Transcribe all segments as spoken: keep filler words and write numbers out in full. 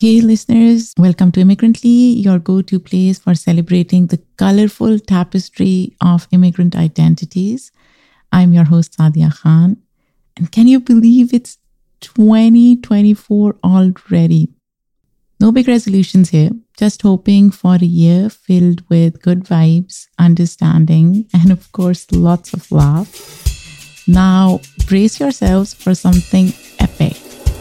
Hey listeners, welcome to Immigrantly, your go-to place for celebrating the colorful tapestry of immigrant identities. I'm your host, Sadia Khan. And can you believe it's twenty twenty-four already? No big resolutions here, just hoping for a year filled with good vibes, understanding, and of course, lots of love. Now, brace yourselves for something epic.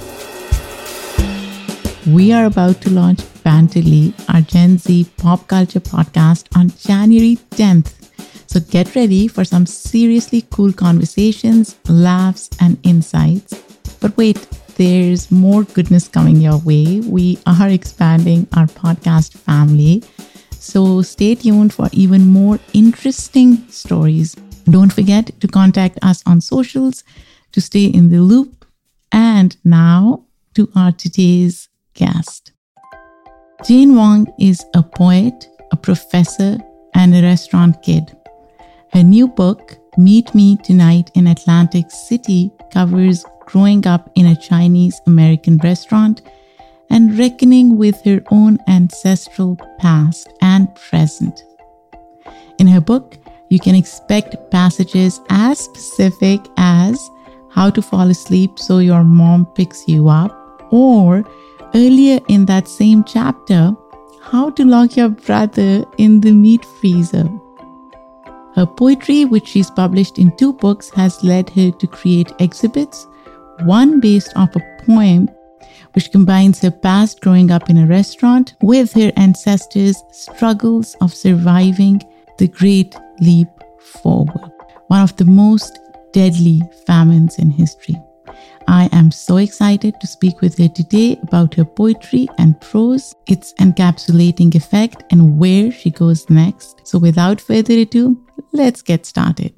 We are about to launch Banterly, our Gen Z pop culture podcast, on January tenth. So get ready for some seriously cool conversations, laughs, and insights. But wait, there's more goodness coming your way. We are expanding our podcast family. So stay tuned for even more interesting stories. Don't forget to contact us on socials to stay in the loop. And now to our today's guest. Jane Wong is a poet, a professor, and a restaurant kid. Her new book, Meet Me Tonight in Atlantic City, covers growing up in a Chinese-American restaurant and reckoning with her own ancestral past and present. In her book, you can expect passages as specific as how to fall asleep so your mom picks you up, or earlier in that same chapter, how to lock your brother in the meat freezer. Her poetry, which she's published in two books, has led her to create exhibits, one based off a poem which combines her past growing up in a restaurant with her ancestors' struggles of surviving the Great Leap Forward, one of the most deadly famines in history. I am so excited to speak with her today about her poetry and prose, its encapsulating effect, and where she goes next. So without further ado, let's get started.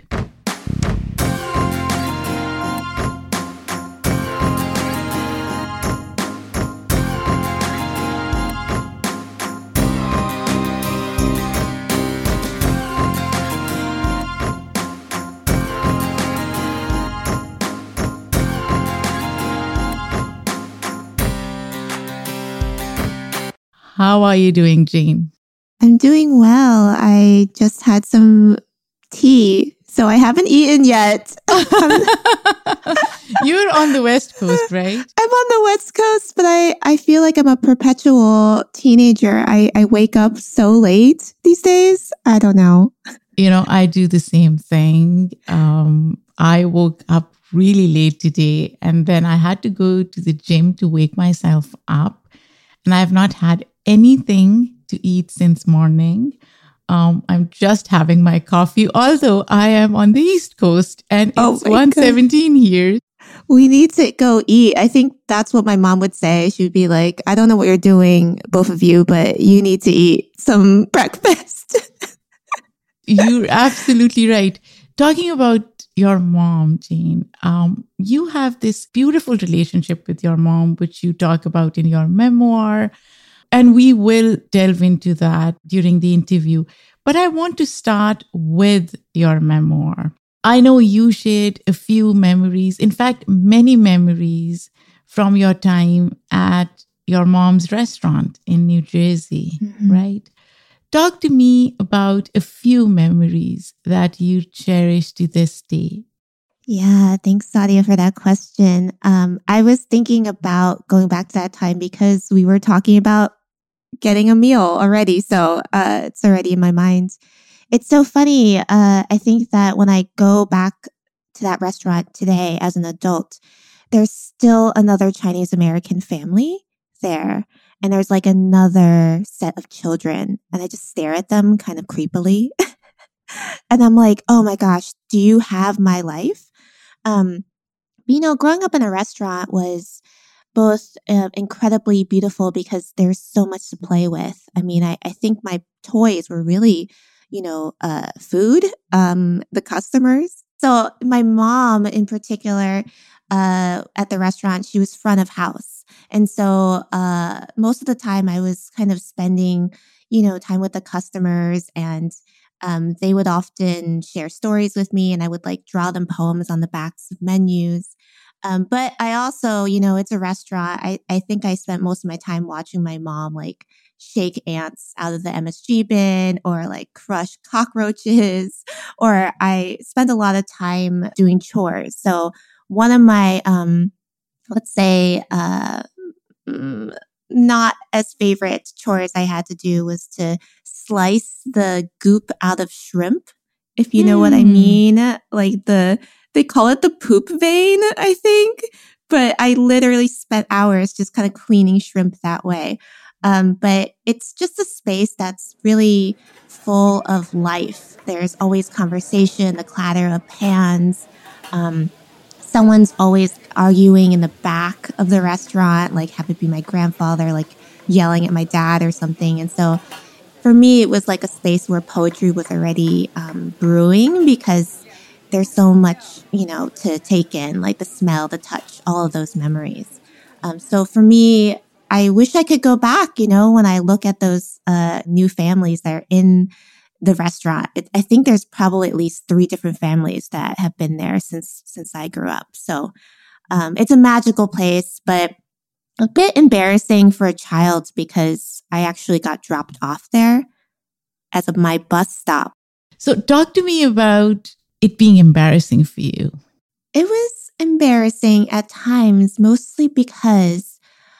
How are you doing, Jane? I'm doing well. I just had some tea, so I haven't eaten yet. You're on the West Coast, right? I'm on the West Coast, but I, I feel like I'm a perpetual teenager. I, I wake up so late these days. I don't know. You know, I do the same thing. Um, I woke up really late today, and then I had to go to the gym to wake myself up. And I have not had anything to eat since morning. Um, I'm just having my coffee, although I am on the East Coast and it's Oh my one seventeen here. We need to go eat. I think that's what my mom would say. She would be like, I don't know what you're doing, both of you, but you need to eat some breakfast. You're absolutely right. Talking about your mom, Jane, um, you have this beautiful relationship with your mom, which you talk about in your memoir. And we will delve into that during the interview. But I want to start with your memoir. I know you shared a few memories, in fact, many memories from your time at your mom's restaurant in New Jersey, mm-hmm. right? Talk to me about a few memories that you cherish to this day. Yeah, thanks, Sadia, for that question. Um, I was thinking about going back to that time because we were talking about getting a meal already. So uh, it's already in my mind. It's so funny. Uh, I think that when I go back to that restaurant today as an adult, there's still another Chinese American family there. And there's like another set of children. And I just stare at them kind of creepily. And I'm like, oh my gosh, do you have my life? Um, you know, growing up in a restaurant was both uh, incredibly beautiful because there's so much to play with. I mean, I, I think my toys were really, you know, uh, food, um, the customers. So my mom in particular, uh, at the restaurant, she was front of house. And so uh, most of the time I was kind of spending, you know, time with the customers, and um, they would often share stories with me, and I would like draw them poems on the backs of menus. Um, but I also, you know, it's a restaurant. I, I think I spent most of my time watching my mom like shake ants out of the M S G bin or like crush cockroaches, or I spent a lot of time doing chores. So one of my, um, let's say, uh, mm, not as favorite chores I had to do was to slice the goop out of shrimp, if you know what I mean. Like the, they call it the poop vein, I think. But I literally spent hours just kind of cleaning shrimp that way. Um, but it's just a space that's really full of life. There's always conversation, the clatter of pans. Um, someone's always arguing in the back of the restaurant, like have it be my grandfather, like yelling at my dad or something. And so for me, it was like a space where poetry was already um, brewing because there's so much, you know, to take in, like the smell, the touch, all of those memories. Um, so for me, I wish I could go back, you know, when I look at those uh, new families that are in the restaurant. It, I think there's probably at least three different families that have been there since since I grew up. So um, it's a magical place, but a bit embarrassing for a child because I actually got dropped off there as a, my bus stop. So talk to me about it being embarrassing for you. It was embarrassing at times, mostly because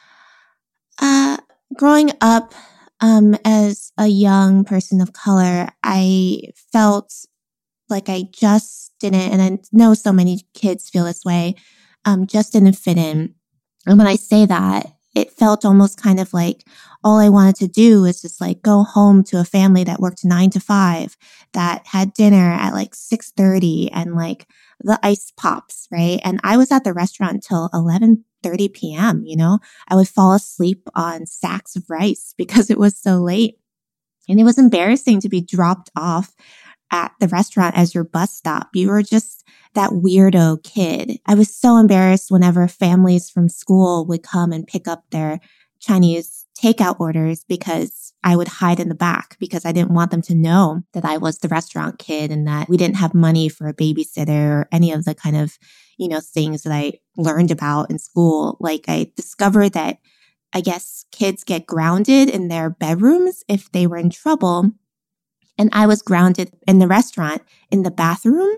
uh, growing up um, as a young person of color, I felt like I just didn't, and I know so many kids feel this way, um, just didn't fit in. And when I say that, it felt almost kind of like all I wanted to do was just like go home to a family that worked nine to five, that had dinner at like six thirty and like the ice pops, right? And I was at the restaurant till eleven thirty p.m., you know? I would fall asleep on sacks of rice because it was so late. And it was embarrassing to be dropped off at the restaurant as your bus stop. You were just that weirdo kid. I was so embarrassed whenever families from school would come and pick up their Chinese takeout orders because I would hide in the back because I didn't want them to know that I was the restaurant kid and that we didn't have money for a babysitter or any of the kind of, you know, things that I learned about in school. Like I discovered that I guess kids get grounded in their bedrooms if they were in trouble. And I was grounded in the restaurant in the bathroom.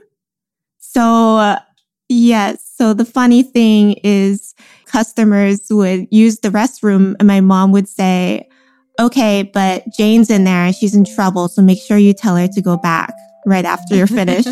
So, uh, yes. So the funny thing is customers would use the restroom and my mom would say, okay, but Jane's in there and she's in trouble. So make sure you tell her to go back right after you're finished.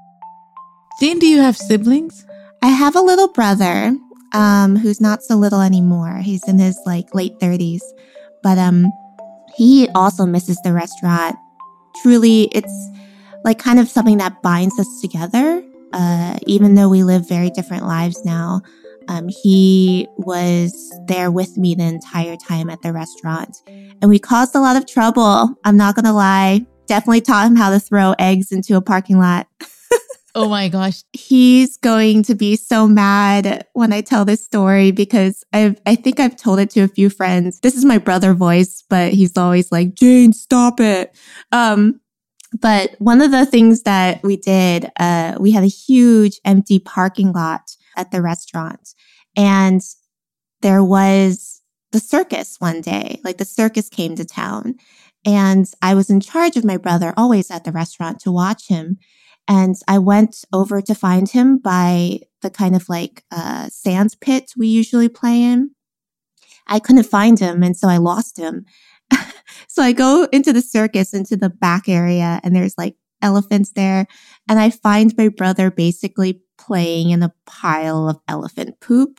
Jane, do you have siblings? I have a little brother, um, who's not so little anymore. He's in his like late thirties, but, um, he also misses the restaurant. Truly, it's like kind of something that binds us together. Uh, even though we live very different lives now, um, he was there with me the entire time at the restaurant. And we caused a lot of trouble. I'm not going to lie. Definitely taught him how to throw eggs into a parking lot. Oh my gosh. He's going to be so mad when I tell this story because I've, I think I've told it to a few friends. This is my brother voice, but he's always like, Jane, stop it. Um, but one of the things that we did, uh, we had a huge empty parking lot at the restaurant. And there was the circus one day, like the circus came to town. And I was in charge of my brother always at the restaurant to watch him. And I went over to find him by the kind of like uh, sand pit we usually play in. I couldn't find him, and so I lost him. So I go into the circus, into the back area, and there's like elephants there. And I find my brother basically playing in a pile of elephant poop.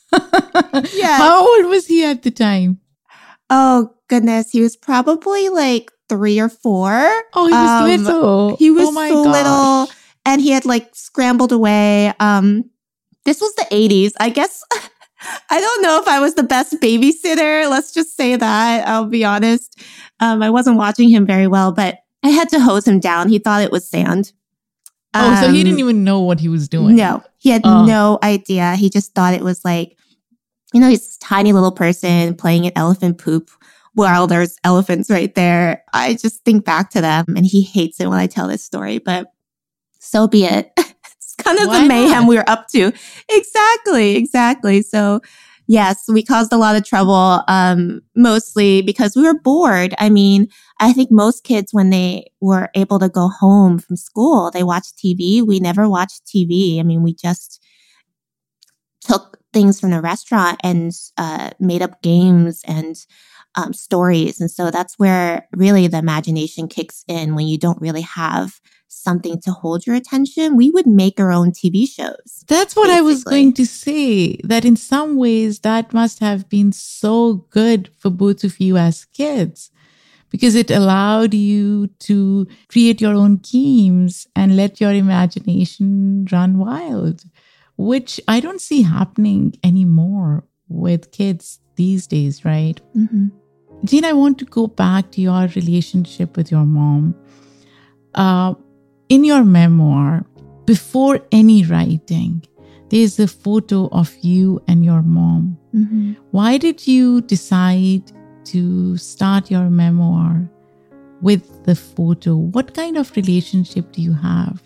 Yeah. How old was he at the time? Oh, goodness. He was probably like three or four. Oh, he was um, little. He was oh my so gosh. little. And he had like scrambled away. Um, this was the eighties. I guess I don't know if I was the best babysitter. Let's just say that. I'll be honest. Um, I wasn't watching him very well, but I had to hose him down. He thought it was sand. Oh, um, so he didn't even know what he was doing. No, he had oh. no idea. He just thought it was like, you know, he's this tiny little person playing at elephant poop while there's elephants right there. I just think back to them and he hates it when I tell this story, but so be it. It's kind of Why the mayhem not? we were up to. Exactly, exactly. So yes, we caused a lot of trouble, um, mostly because we were bored. I mean, I think most kids, when they were able to go home from school, they watched T V. We never watched T V. I mean, we just took things from the restaurant and uh, made up games and um, stories. And so that's where really the imagination kicks in when you don't really have something to hold your attention. We would make our own T V shows. That's what I was basically. going to say, that in some ways that must have been so good for both of you as kids, because it allowed you to create your own games and let your imagination run wild, which I don't see happening anymore with kids these days, right? Mm-hmm. Jean, I want to go back to your relationship with your mom. Uh, in your memoir, before any writing, there's a photo of you and your mom. Mm-hmm. Why did you decide to start your memoir with the photo? What kind of relationship do you have?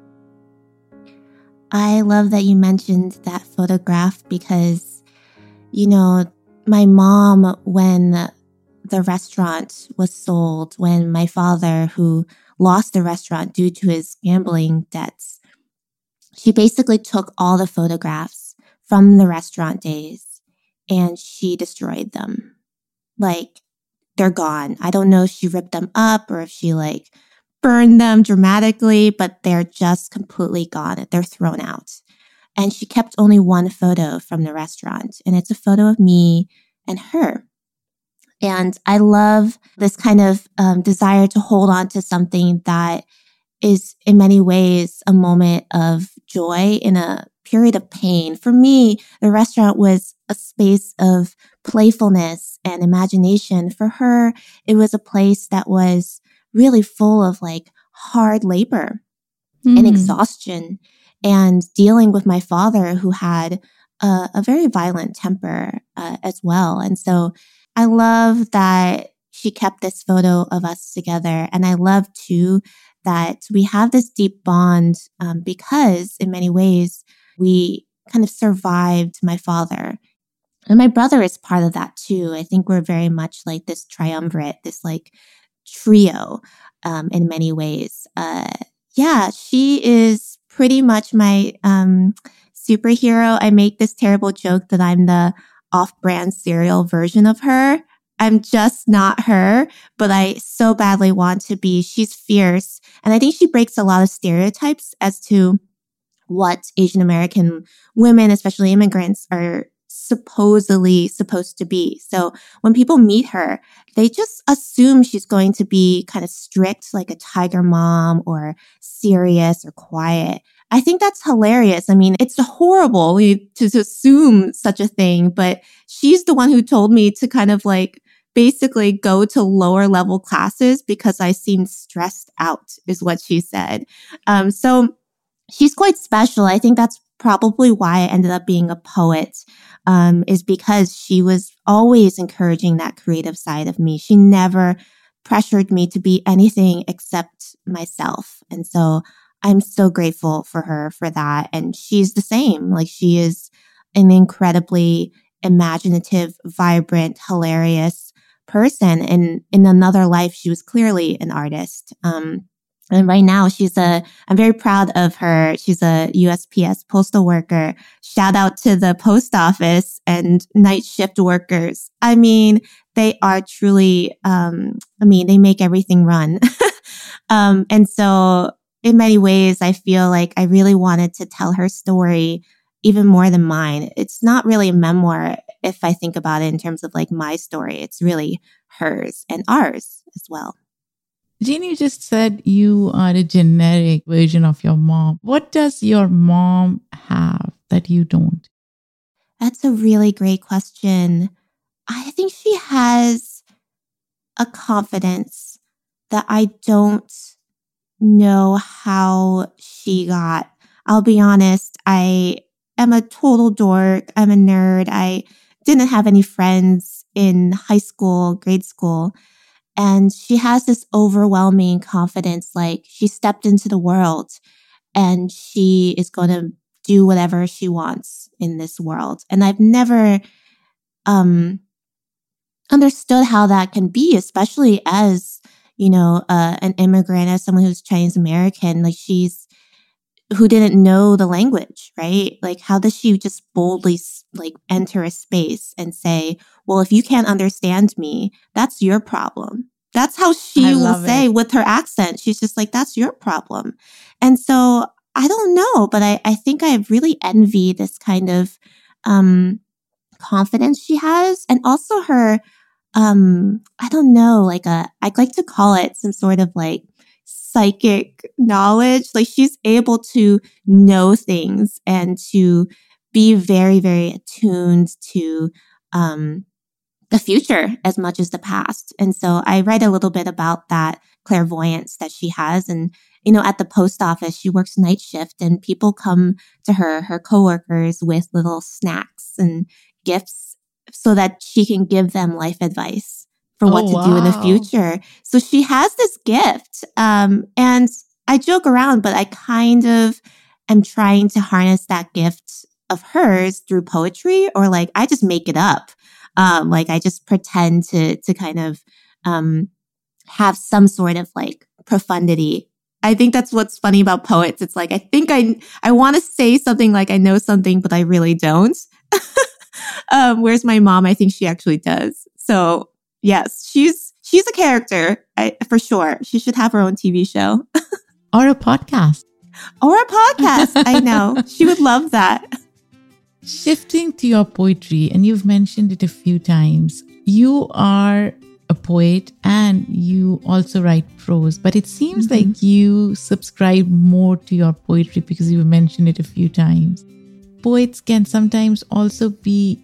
I love that you mentioned that photograph because, you know, my mom, when the restaurant was sold, when my father, who lost the restaurant due to his gambling debts, she basically took all the photographs from the restaurant days and she destroyed them. Like, they're gone. I don't know if she ripped them up or if she like burned them dramatically, but they're just completely gone. They're thrown out. And she kept only one photo from the restaurant, and it's a photo of me and her. And I love this kind of um, desire to hold on to something that is in many ways a moment of joy in a period of pain. For me, the restaurant was a space of playfulness and imagination. For her, it was a place that was really full of like hard labor mm-hmm. and exhaustion and dealing with my father, who had a, a very violent temper uh, as well. And so I love that she kept this photo of us together. And I love too that we have this deep bond um, because in many ways we kind of survived my father. And my brother is part of that too. I think we're very much like this triumvirate, this like trio um, in many ways. Uh, yeah, she is pretty much my um, superhero. I make this terrible joke that I'm the off-brand cereal version of her. I'm just not her, but I so badly want to be. She's fierce. And I think she breaks a lot of stereotypes as to what Asian American women, especially immigrants, are supposedly supposed to be. So when people meet her, they just assume she's going to be kind of strict, like a tiger mom, or serious or quiet. I think that's hilarious. I mean, it's horrible to, to assume such a thing, but she's the one who told me to kind of like basically go to lower level classes because I seemed stressed out, is what she said. Um, so she's quite special. I think that's probably why I ended up being a poet, um, is because she was always encouraging that creative side of me. She never pressured me to be anything except myself. And so I'm so grateful for her for that. And she's the same. Like, she is an incredibly imaginative, vibrant, hilarious person. And in another life, she was clearly an artist. Um, And right now she's a, I'm very proud of her. She's a U S P S postal worker. Shout out to the post office and night shift workers. I mean, they are truly, um, I mean, they make everything run. um, and so in many ways, I feel like I really wanted to tell her story even more than mine. It's not really a memoir if I think about it in terms of like my story. It's really hers and ours as well. Jean, you just said you are a generic version of your mom. What does your mom have that you don't? That's a really great question. I think she has a confidence that I don't know how she got. I'll be honest, I am a total dork. I'm a nerd. I didn't have any friends in high school, grade school. And she has this overwhelming confidence, like she stepped into the world and she is going to do whatever she wants in this world. And I've never um, understood how that can be, especially as, you know, uh, an immigrant, as someone who's Chinese American. Like, she's who didn't know the language, right? Like, how does she just boldly like enter a space and say, well, if you can't understand me, that's your problem. That's how she will say it. With her accent. She's just like, that's your problem. And so I don't know, but I, I think I really envy this kind of um, confidence she has. And also her, um, I don't know, like a, I like to call it some sort of like psychic knowledge. Like, she's able to know things and to be very, very attuned to um, the future as much as the past. And so I write a little bit about that clairvoyance that she has. And, you know, at the post office, she works night shift, and people come to her, her coworkers, with little snacks and gifts so that she can give them life advice for what oh, to wow. do in the future. So she has this gift. Um, and I joke around, but I kind of am trying to harness that gift of hers through poetry, or like I just make it up. Um, like I just pretend to to kind of um, have some sort of like profundity. I think that's what's funny about poets. It's like, I think I I want to say something like I know something, but I really don't. um, whereas my mom, I think she actually does. So yes, she's she's a character, I, for sure. She should have her own T V show. Or a podcast. Or a podcast. I know. She would love that. Shifting to your poetry, and you've mentioned it a few times, you are a poet and you also write prose, but it seems mm-hmm. like you subscribe more to your poetry because you've mentioned it a few times. Poets can sometimes also be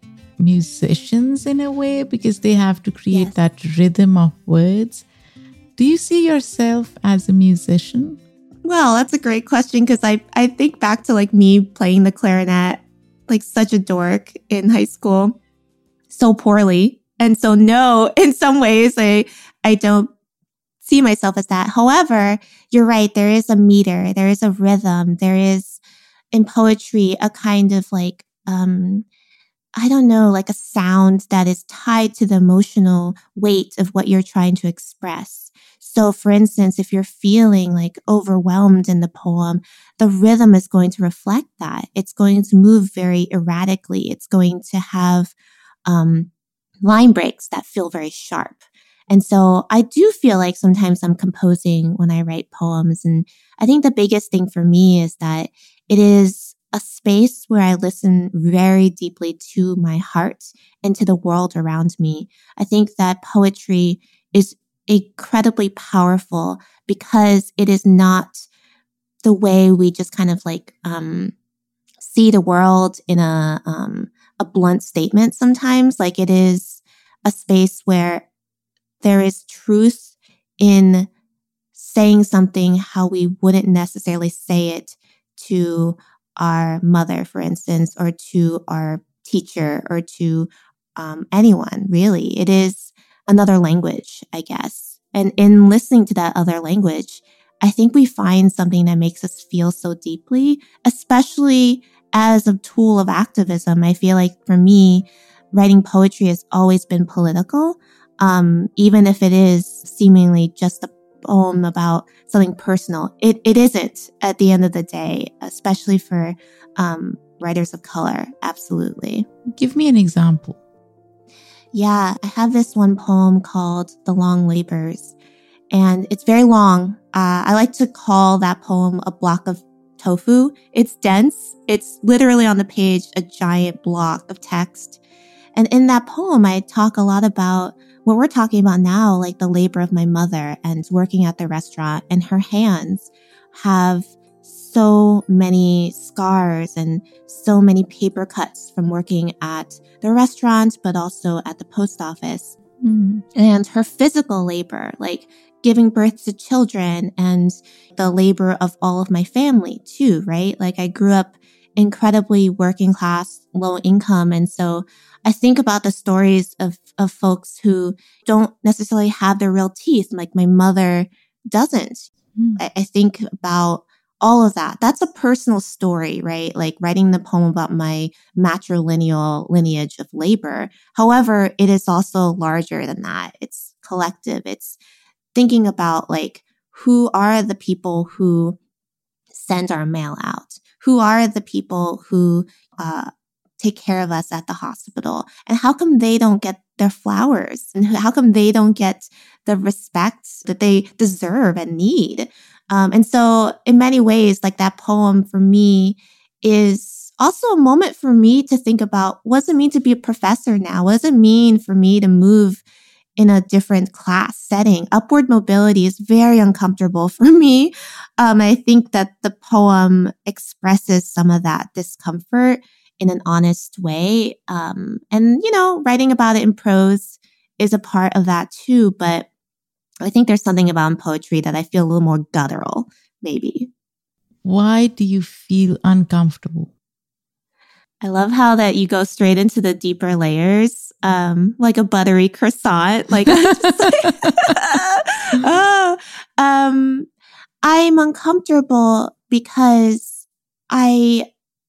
musicians in a way because they have to create yes. that rhythm of words. Do you see yourself as a musician? Well, that's a great question, because I, I think back to like me playing the clarinet like such a dork in high school, so poorly. And so no, in some ways, I I don't see myself as that. However, you're right. There is a meter. There is a rhythm. There is, in poetry, a kind of like, um, I don't know, like a sound that is tied to the emotional weight of what you're trying to express. So for instance, if you're feeling like overwhelmed in the poem, the rhythm is going to reflect that. It's going to move very erratically. It's going to have um, line breaks that feel very sharp. And so I do feel like sometimes I'm composing when I write poems. And I think the biggest thing for me is that it is a space where I listen very deeply to my heart and to the world around me. I think that poetry is incredibly powerful because it is not the way we just kind of like um, see the world in a um, a blunt statement sometimes. Like, it is a space where there is truth in saying something how we wouldn't necessarily say it to our mother, for instance, or to our teacher, or to um, anyone, really. It is another language, I guess. And in listening to that other language, I think we find something that makes us feel so deeply, especially as a tool of activism. I feel like for me, writing poetry has always been political, um, even if it is seemingly just a poem about something personal. It it isn't at the end of the day, especially for um, writers of color. Absolutely. Give me an example. Yeah, I have this one poem called The Long Labors, and it's very long. Uh, I like to call that poem a block of tofu. It's dense. It's literally on the page, a giant block of text. And in that poem, I talk a lot about what we're talking about now, like the labor of my mother and working at the restaurant, and her hands have so many scars and so many paper cuts from working at the restaurant, but also at the post office. Mm. And her physical labor, like giving birth to children, and the labor of all of my family too, right? Like, I grew up incredibly working class, low income. And so I think about the stories of, of folks who don't necessarily have their real teeth, like my mother doesn't. Mm. I, I think about all of that. That's a personal story, right? Like writing the poem about my matrilineal lineage of labor. However, it is also larger than that. It's collective. It's thinking about like, who are the people who send our mail out? Who are the people who uh, take care of us at the hospital? And how come they don't get their flowers? And how come they don't get the respect that they deserve and need? Um, and so in many ways, like that poem for me is also a moment for me to think about, what does it mean to be a professor now? What does it mean for me to move in a different class setting? Upward mobility is very uncomfortable for me. Um, I think that the poem expresses some of that discomfort in an honest way. Um, and, you know, writing about it in prose is a part of that too. But I think there's something about poetry that I feel a little more guttural, maybe. Why do you feel uncomfortable? I love how that you go straight into the deeper layers, um, like a buttery croissant. Like, just like oh, um, I'm uncomfortable because I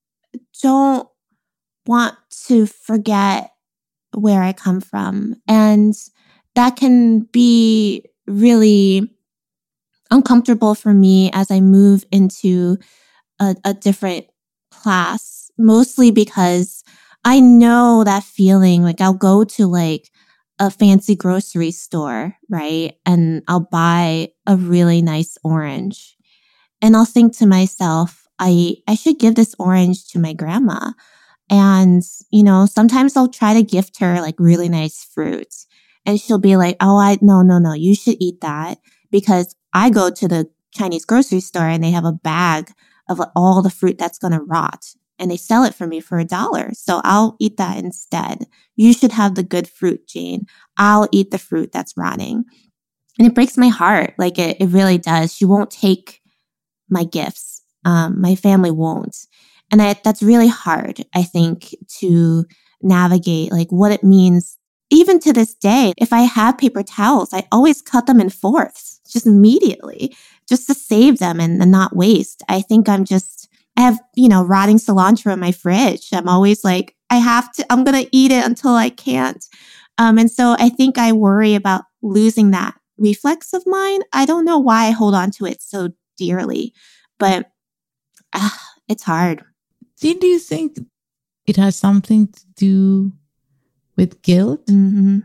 don't want to forget where I come from. And that can be really uncomfortable for me as I move into a, a different class, mostly because I know that feeling. Like I'll go to like a fancy grocery store, right? And I'll buy a really nice orange. And I'll think to myself, I, I should give this orange to my grandma. And, you know, sometimes I'll try to gift her like really nice fruit. And she'll be like, oh, I, no, no, no, you should eat that. Because I go to the Chinese grocery store and they have a bag of all the fruit that's going to rot. And they sell it for me for a dollar. So I'll eat that instead. You should have the good fruit, Jane. I'll eat the fruit that's rotting. And it breaks my heart. Like it, it really does. She won't take my gifts. Um, my family won't. And I, that's really hard, I think, to navigate like what it means. Even to this day, if I have paper towels, I always cut them in fourths, just immediately, just to save them and, and not waste. I think I'm just, I have, you know, rotting cilantro in my fridge. I'm always like, I have to, I'm going to eat it until I can't. Um, and so I think I worry about losing that reflex of mine. I don't know why I hold on to it so dearly, but uh, it's hard. Do you think it has something to do with guilt? Mm-hmm.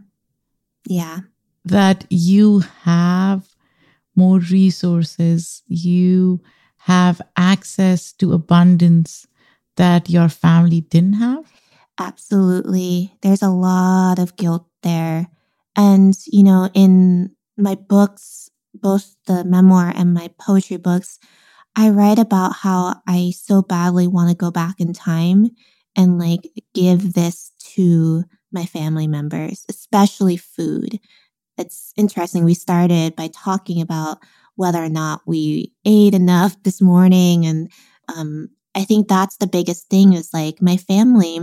Yeah. That you have more resources, you have access to abundance that your family didn't have? Absolutely. There's a lot of guilt there. And, you know, in my books, both the memoir and my poetry books, I write about how I so badly want to go back in time and like give this to my family members, especially food. It's interesting. We started by talking about whether or not we ate enough this morning. And um, I think that's the biggest thing is like my family,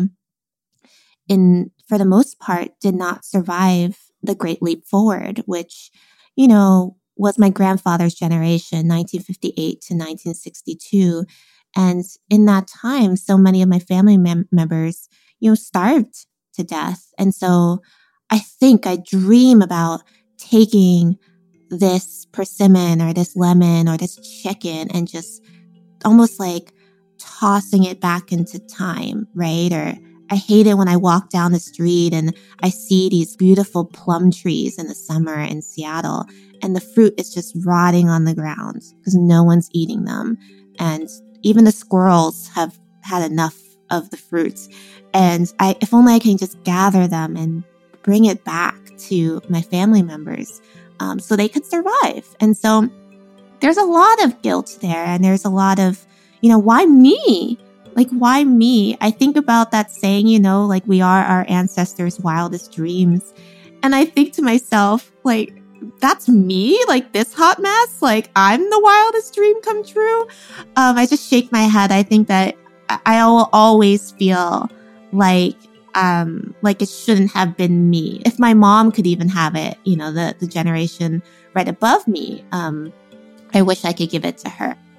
in for the most part, did not survive the Great Leap Forward, which, you know, was my grandfather's generation, nineteen fifty-eight to nineteen sixty-two. And in that time, so many of my family mem- members, you know, starved to death. And so I think I dream about taking this persimmon or this lemon or this chicken and just almost like tossing it back into time, right? Or I hate it when I walk down the street and I see these beautiful plum trees in the summer in Seattle and the fruit is just rotting on the ground because no one's eating them. And even the squirrels have had enough of the fruits. And I, if only I can just gather them and bring it back to my family members um, so they could survive. And so there's a lot of guilt there. And there's a lot of, you know, why me? Like, why me? I think about that saying, you know, like we are our ancestors' wildest dreams. And I think to myself, like, that's me? Like this hot mess? Like I'm the wildest dream come true? Um, I just shake my head. I think that I will always feel like, um, like it shouldn't have been me. If my mom could even have it, you know, the, the generation right above me, um, I wish I could give it to her.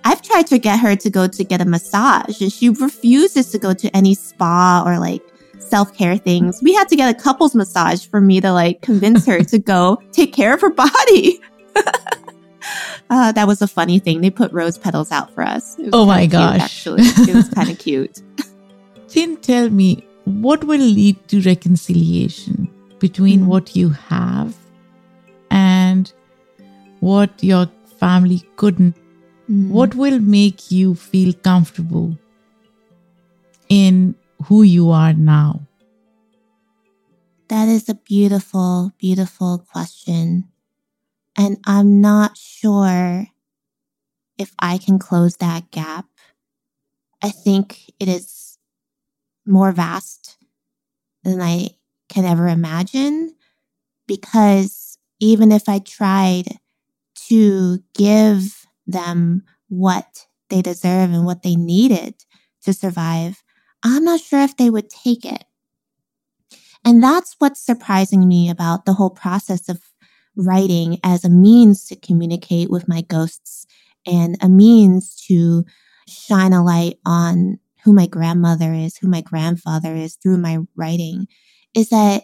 I've tried to get her to go to get a massage, and she refuses to go to any spa or like self-care things. We had to get a couples massage for me to like convince her to go take care of her body. uh, that was a funny thing. They put rose petals out for us. Oh my gosh. Cute, actually. It was kind of cute. Jane, tell me, what will lead to reconciliation between mm. what you have and what your family couldn't? Mm. What will make you feel comfortable in who you are now? That is a beautiful, beautiful question. And I'm not sure if I can close that gap. I think it is more vast than I can ever imagine, because even if I tried to give them what they deserve and what they needed to survive, I'm not sure if they would take it. And that's what's surprising me about the whole process of writing as a means to communicate with my ghosts and a means to shine a light on who my grandmother is, who my grandfather is through my writing, is that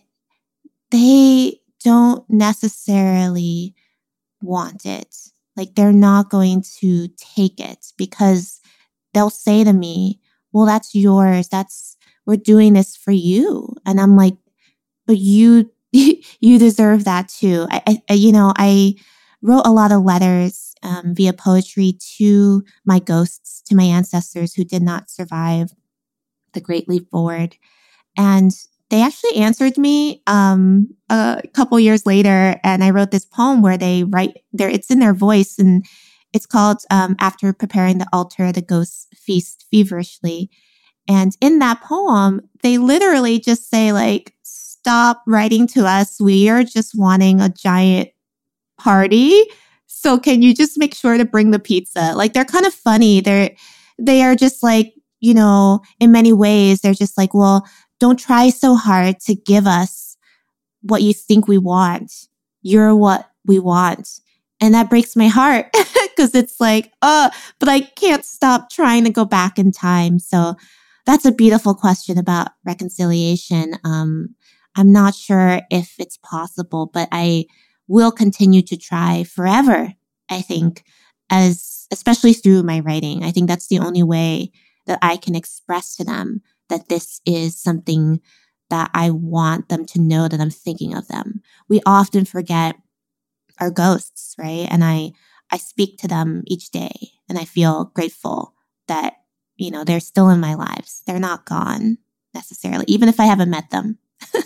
they don't necessarily want it. Like, they're not going to take it because they'll say to me, well, that's yours. That's, we're doing this for you. And I'm like, but you, you deserve that too. I, I, you know, I wrote a lot of letters um, via poetry to my ghosts, to my ancestors who did not survive the Great Leap Forward. And they actually answered me um, a couple years later, and I wrote this poem where they write there. It's in their voice, and it's called um, "After Preparing the Altar, the Ghosts Feast Feverishly." And in that poem, they literally just say, like, "Stop writing to us. We are just wanting a giant party. So can you just make sure to bring the pizza?" Like, they're kind of funny. They're they are just like, you know, in many ways, they're just like, well, don't try so hard to give us what you think we want. You're what we want. And that breaks my heart because it's like, oh, but I can't stop trying to go back in time. So that's a beautiful question about reconciliation. Um, I'm not sure if it's possible, but I will continue to try forever, I think, as especially through my writing. I think that's the only way that I can express to them that this is something that I want them to know, that I'm thinking of them. We often forget our ghosts, right? And I, I speak to them each day, and I feel grateful that, you know, they're still in my lives. They're not gone necessarily, even if I haven't met them.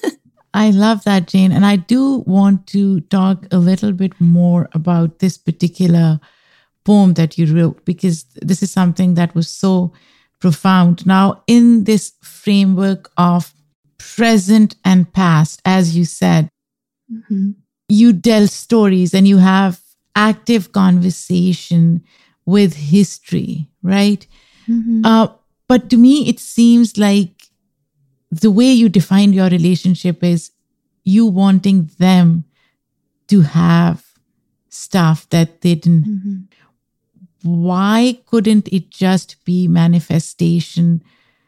I love that, Jane. And I do want to talk a little bit more about this particular poem that you wrote, because this is something that was so profound. Now, in this framework of present and past, as you said, mm-hmm. you tell stories and you have active conversation with history, right? Mm-hmm. Uh, but to me, it seems like the way you define your relationship is you wanting them to have stuff that they didn't. Mm-hmm. Why couldn't it just be manifestation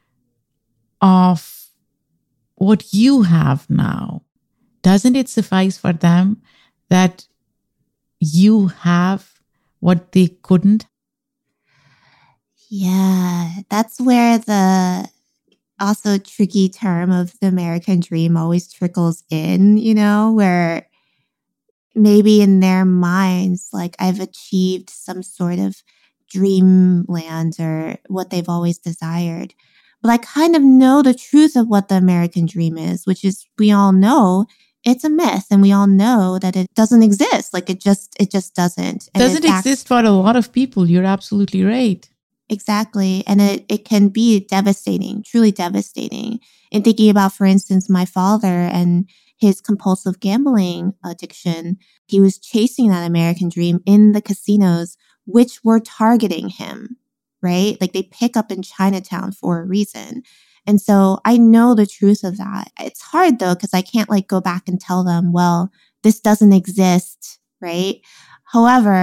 of what you have now? Doesn't it suffice for them that you have what they couldn't? Yeah, that's where the also tricky term of the American dream always trickles in, you know, where maybe in their minds, like, I've achieved some sort of dreamland or what they've always desired. But I kind of know the truth of what the American dream is, which is, we all know it's a myth, and we all know that it doesn't exist. Like, it just, it just doesn't. And doesn't exist for a lot of people. You're absolutely right. Exactly. And it, it can be devastating, truly devastating. In thinking about, for instance, my father and his compulsive gambling addiction, he was chasing that American dream in the casinos, which were targeting him, right? Like, they pick up in Chinatown for a reason. And so I know the truth of that. It's hard though, because I can't like go back and tell them, well, this doesn't exist, right? However,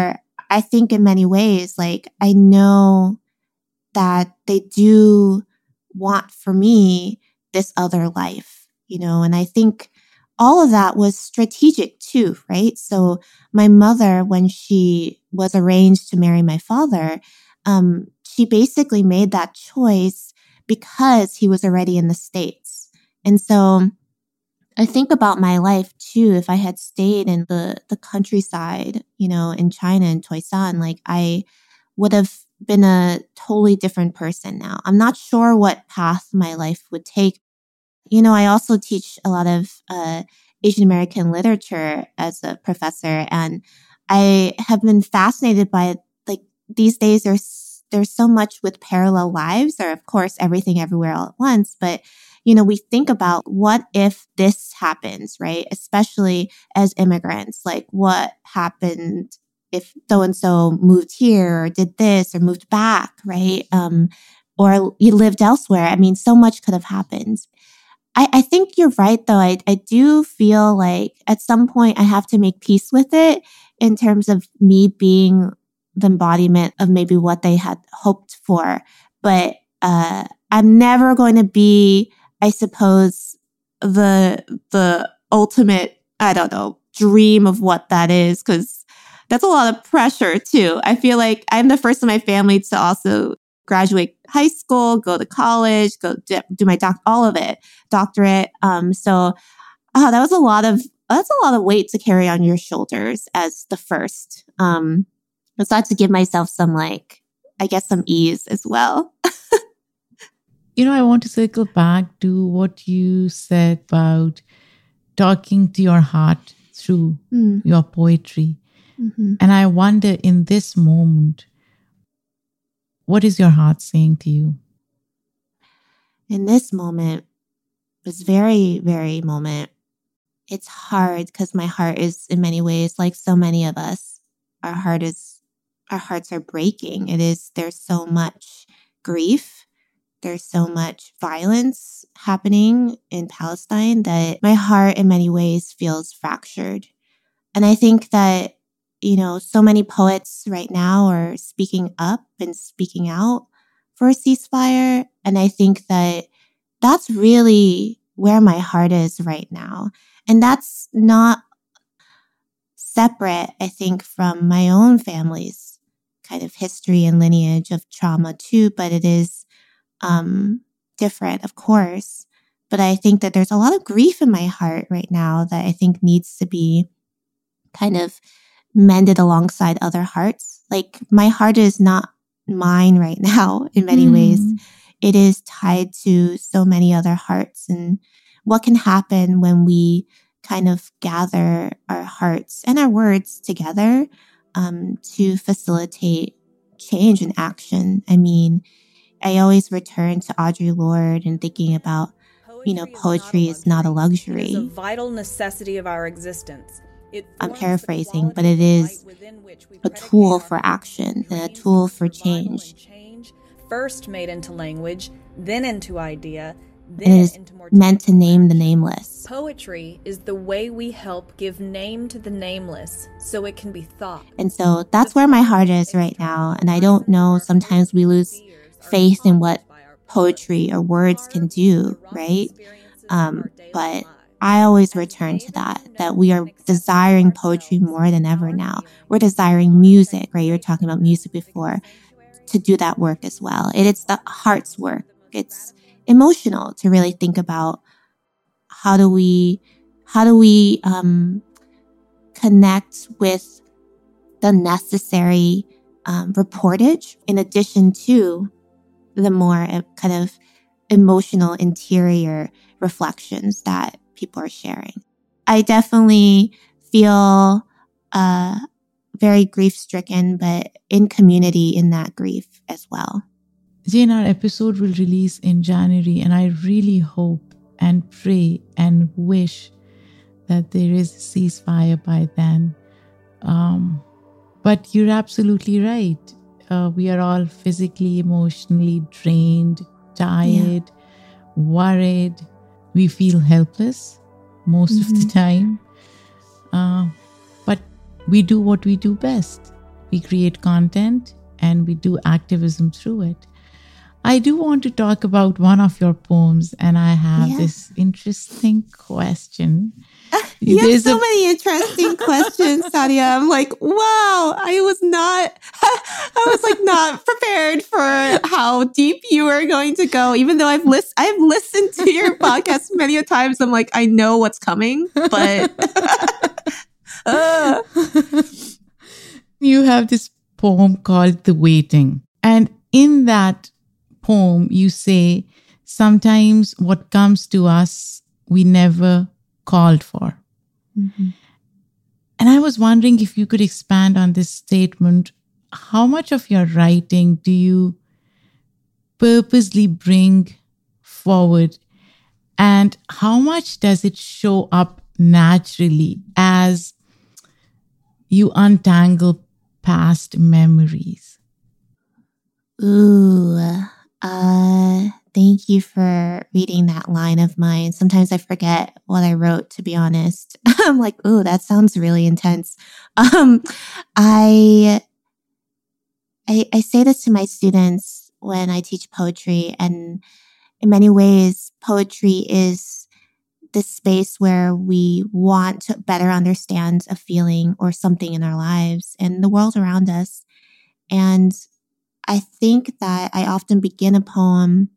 I think in many ways, like, I know that they do want for me this other life, you know, and I think all of that was strategic too, right? So my mother, when she was arranged to marry my father, um, she basically made that choice because he was already in the States. And so I think about my life too. If I had stayed in the, the countryside, you know, in China, in Toisan, like I would have been a totally different person now. I'm not sure what path my life would take. You know, I also teach a lot of uh, Asian American literature as a professor, and I have been fascinated by, like, these days there's there's so much with parallel lives, or of course everything everywhere all at once. But you know, we think about what if this happens, right? Especially as immigrants, like what happened if so and so moved here or did this or moved back, right? Um, or you lived elsewhere. I mean, so much could have happened. I, I think you're right, though. I, I do feel like at some point I have to make peace with it in terms of me being the embodiment of maybe what they had hoped for. But uh, I'm never going to be, I suppose, the the ultimate, I don't know, dream of what that is, because that's a lot of pressure too. I feel like I'm the first in my family to also graduate high school, go to college, go do my doc, all of it, doctorate. Um, so oh, that was a lot of, that's a lot of weight to carry on your shoulders as the first. Um, I thought to give myself some, like, I guess some ease as well. You know, I want to circle back to what you said about talking to your heart through mm. your poetry. Mm-hmm. And I wonder, in this moment, what is your heart saying to you? In this moment, this very, very moment, it's hard because my heart is, in many ways, like so many of us, our heart is, our hearts are breaking. It is, there's so much grief. There's so much violence happening in Palestine that my heart in many ways feels fractured. And I think that, you know, so many poets right now are speaking up and speaking out for a ceasefire. And I think that that's really where my heart is right now. And that's not separate, I think, from my own family's kind of history and lineage of trauma too, but it is um, different, of course. But I think that there's a lot of grief in my heart right now that I think needs to be kind of mended alongside other hearts. Like, my heart is not mine right now in many mm. ways. It is tied to so many other hearts. And what can happen when we kind of gather our hearts and our words together um, to facilitate change and action. I mean, I always return to Audre Lorde and thinking about, you know, poetry is not a luxury. It's a vital necessity of our existence. I'm paraphrasing, but it is a tool for action and a tool for change. First made into language, then into idea, then it is into more meant to name the nameless. Poetry is the way we help give name to the nameless so it can be thought. And so that's where my heart is right now. And I don't know, sometimes we lose faith in what poetry or words can do, right? Um, but I always return to that, that we are desiring poetry more than ever now. We're desiring music, right? You were talking about music before, to do that work as well. It, it's the heart's work. It's emotional to really think about how do we, how do we um, connect with the necessary um, reportage in addition to the more uh, kind of emotional interior reflections that people are sharing. I definitely feel uh, very grief-stricken, but in community in that grief as well. Jane, our episode will release in January, and I really hope and pray and wish that there is a ceasefire by then. Um, but you're absolutely right. Uh, we are all physically, emotionally drained, tired, yeah. worried. We feel helpless most mm-hmm. of the time. Uh, but we do what we do best. we create content, and we do activism through it. I do want to talk about one of your poems, and I have yeah. this interesting question. You There's have so a- many interesting questions, Sadia. I'm like, wow, I was not, I was like not prepared for how deep you were going to go. Even though I've listened, I've listened to your podcast many a times. I'm like, I know what's coming, but uh. You have this poem called The Waiting, and in that poem, you say, sometimes what comes to us, we never called for. Mm-hmm. And I was wondering if you could expand on this statement. How much of your writing do you purposely bring forward? And how much does it show up naturally as you untangle past memories? Ooh, uh, thank you for reading that line of mine. Sometimes I forget what I wrote, to be honest. I'm like, ooh, that sounds really intense. Um, I, I, I say this to my students when I teach poetry, and in many ways, poetry is this space where we want to better understand a feeling or something in our lives and the world around us. And I think that I often begin a poem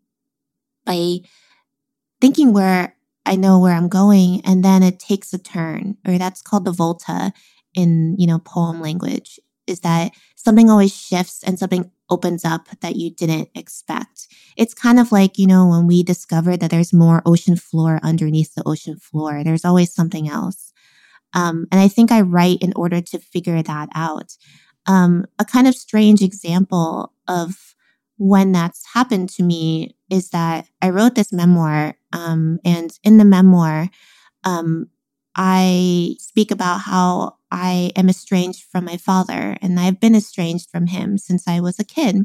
by thinking where I know where I'm going, and then it takes a turn, or that's called the volta in, you know, poem language, is that something always shifts and something opens up that you didn't expect. It's kind of like, you know, when we discover that there's more ocean floor underneath the ocean floor, there's always something else. Um, and I think I write in order to figure that out. Um, a kind of strange example of when that's happened to me is that I wrote this memoir, um, and in the memoir, um, I speak about how I am estranged from my father, and I've been estranged from him since I was a kid.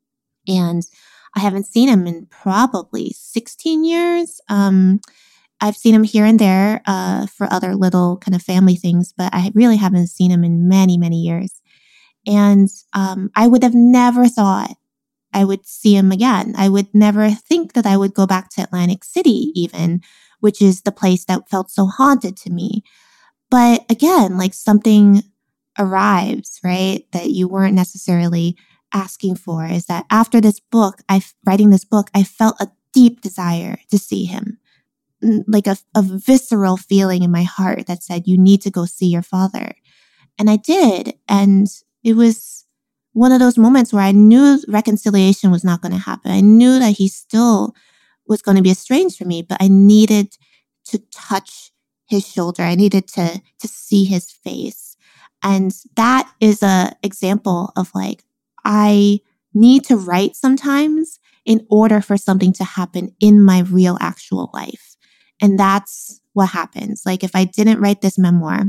And I haven't seen him in probably sixteen years. Um, I've seen him here and there uh, for other little kind of family things, but I really haven't seen him in many, many years. And um, I would have never thought I would see him again. I would never think that I would go back to Atlantic City even, which is the place that felt so haunted to me. But again, like something arrives, right? That you weren't necessarily asking for, is that after this book, I writing this book, I felt a deep desire to see him. Like a, a visceral feeling in my heart that said, you need to go see your father. And I did. And it was one of those moments where I knew reconciliation was not going to happen. I knew that he still was going to be estranged from me, but I needed to touch his shoulder. I needed to, to see his face. And that is a example of like, I need to write sometimes in order for something to happen in my real actual life. And that's what happens. Like if I didn't write this memoir,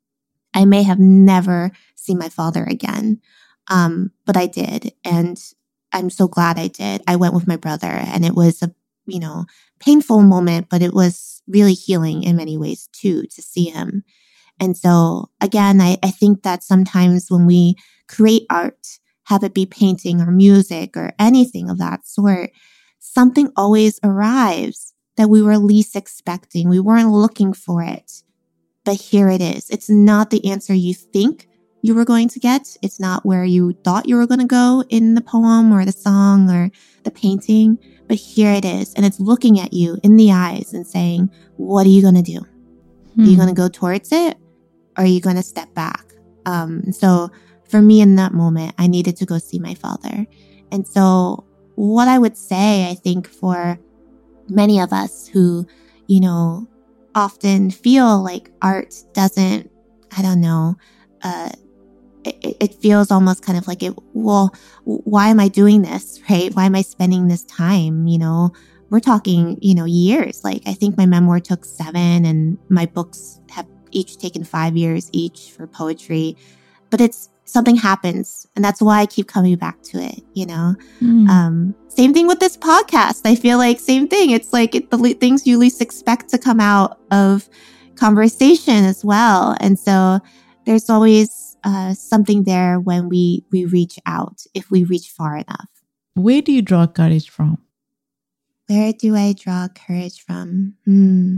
I may have never seen my father again. Um, but I did. And I'm so glad I did. I went with my brother, and it was a, you know, painful moment, but it was really healing in many ways too, to see him. And so again, I, I think that sometimes when we create art, have it be painting or music or anything of that sort, something always arrives that we were least expecting. We weren't looking for it, but here it is. It's not the answer you think you were going to get. It's not where you thought you were going to go in the poem or the song or the painting, but here it is. And it's looking at you in the eyes and saying, what are you going to do? Hmm. Are you going to go towards it, or are you going to step back? Um, so for me in that moment, I needed to go see my father. And so what I would say, I think for many of us who, you know, often feel like art doesn't, I don't know, uh, it, it feels almost kind of like it, well, why am I doing this, right? Why am I spending this time? You know, we're talking, you know, years. Like I think my memoir took seven and my books have each taken five years each for poetry, but it's something happens. And that's why I keep coming back to it, you know? Mm. Um, same thing with this podcast. I feel like same thing. It's like it, the le- things you least expect to come out of conversation as well. And so there's always uh, something there when we, we reach out, if we reach far enough. Where do you draw courage from? Where do I draw courage from? Hmm.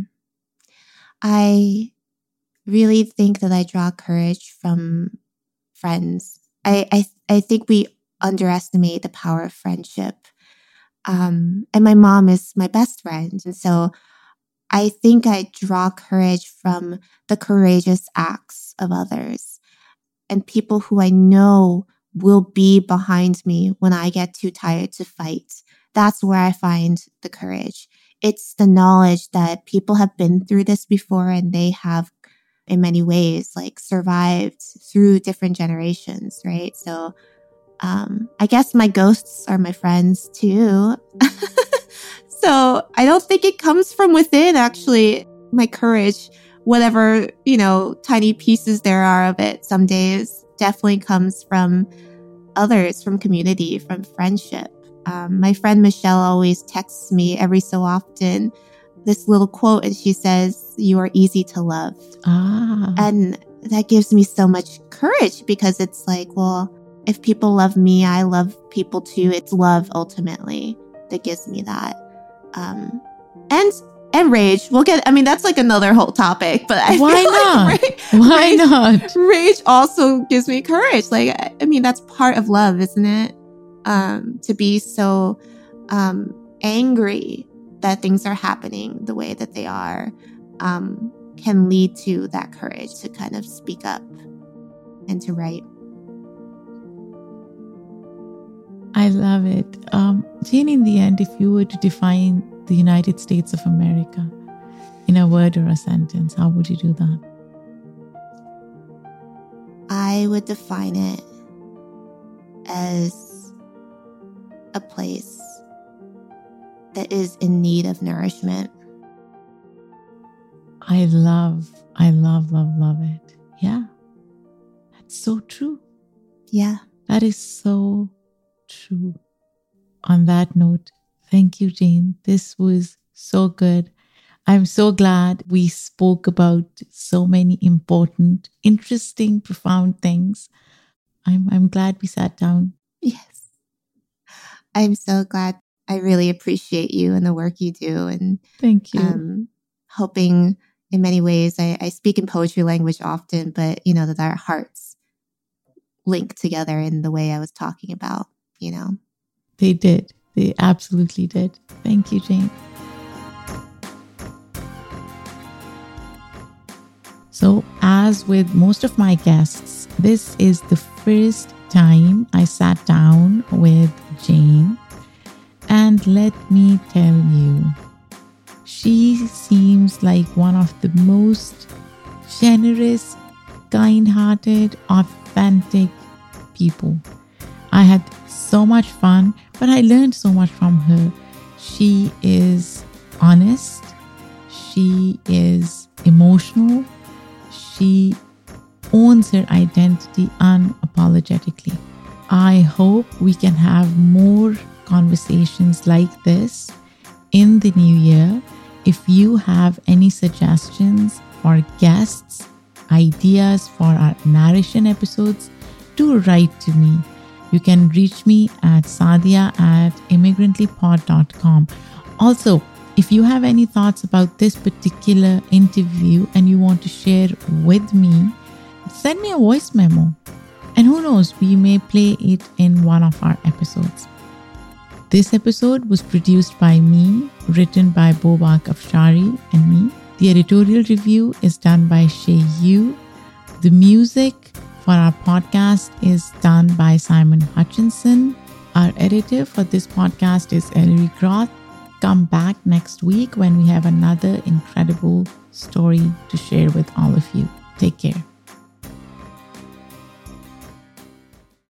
I really think that I draw courage from friends. I, I, I think we underestimate the power of friendship. Um, and my mom is my best friend. And so I think I draw courage from the courageous acts of others and people who I know will be behind me when I get too tired to fight. That's where I find the courage. It's the knowledge that people have been through this before and they have, in many ways, like survived through different generations, right? So um, I guess my ghosts are my friends too. So I don't think it comes from within, actually, my courage, whatever, you know, tiny pieces there are of it some days, definitely comes from others, from community, from friendship. Um, my friend Michelle always texts me every so often this little quote, and she says, "You are easy to love." Ah. And that gives me so much courage because it's like, well, if people love me, I love people too. It's love ultimately that gives me that. Um, and and rage. We'll get, I mean, that's like another whole topic, but I Why feel not? Like rage, Why rage, not? Rage also gives me courage. Like, I mean, that's part of love, isn't it? Um, to be so um, angry that things are happening the way that they are um, can lead to that courage to kind of speak up and to write. I love it. Um, Jane, in the end, if you were to define the United States of America in a word or a sentence, how would you do that? I would define it as a place that is in need of nourishment. I love, I love, love, love it. Yeah. That's so true. Yeah. That is so true. On that note, thank you, Jane. This was so good. I'm so glad we spoke about so many important, interesting, profound things. I'm I'm glad we sat down. Yes. I'm so glad. I really appreciate you and the work you do. And thank you. Um, hoping in many ways, I, I speak in poetry language often, but you know, that our hearts link together in the way I was talking about, you know. They did. They absolutely did. Thank you, Jane. So, as with most of my guests, this is the first time I sat down with Jane. And let me tell you, she seems like one of the most generous, kind-hearted, authentic people. I had so much fun, but I learned so much from her. She is honest. She is emotional. She owns her identity unapologetically. I hope we can have more conversations like this in the new year. If you have any suggestions for guests, ideas for our narration episodes, do write to me. You can reach me at sadia at immigrantlypod dot com. Also, if you have any thoughts about this particular interview and you want to share with me, send me a voice memo. And who knows, we may play it in one of our episodes. This episode was produced by me, written by Bobak Afshari and me. The editorial review is done by Shay Yu. The music for our podcast is done by Simon Hutchinson. Our editor for this podcast is Ellery Groth. Come back next week when we have another incredible story to share with all of you. Take care.